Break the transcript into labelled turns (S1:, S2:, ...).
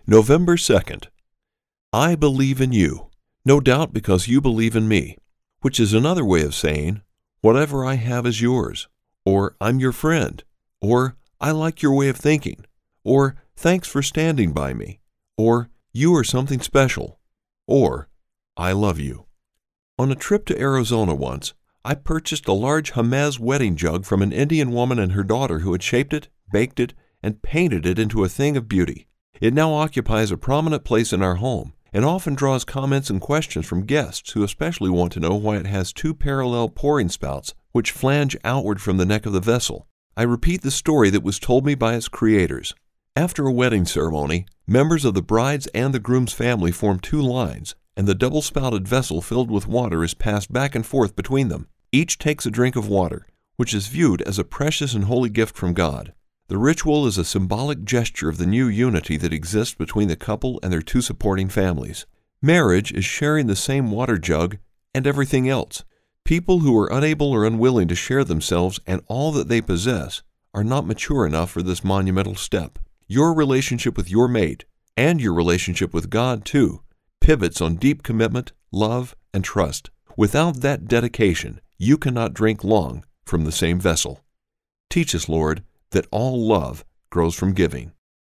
S1: November 2nd. I believe in you, no doubt because you believe in me, which is another way of saying, whatever I have is yours, or I'm your friend, or I like your way of thinking, or thanks for standing by me, or you are something special, or I love you. On a trip to Arizona once, I purchased a large Hamez wedding jug from an Indian woman and her daughter who had shaped it, baked it, and painted it into a thing of beauty. It now occupies a prominent place in our home and often draws comments and questions from guests who especially want to know why it has two parallel pouring spouts which flange outward from the neck of the vessel. I repeat the story that was told me by its creators. After a wedding ceremony, members of the bride's and the groom's family form two lines, and the double-spouted vessel filled with water is passed back and forth between them. Each takes a drink of water, which is viewed as a precious and holy gift from God. The ritual is a symbolic gesture of the new unity that exists between the couple and their two supporting families. Marriage is sharing the same water jug and everything else. People who are unable or unwilling to share themselves and all that they possess are not mature enough for this monumental step. Your relationship with your mate, and your relationship with God too, pivots on deep commitment, love, and trust. Without that dedication, you cannot drink long from the same vessel. Teach us, Lord, that all love grows from giving.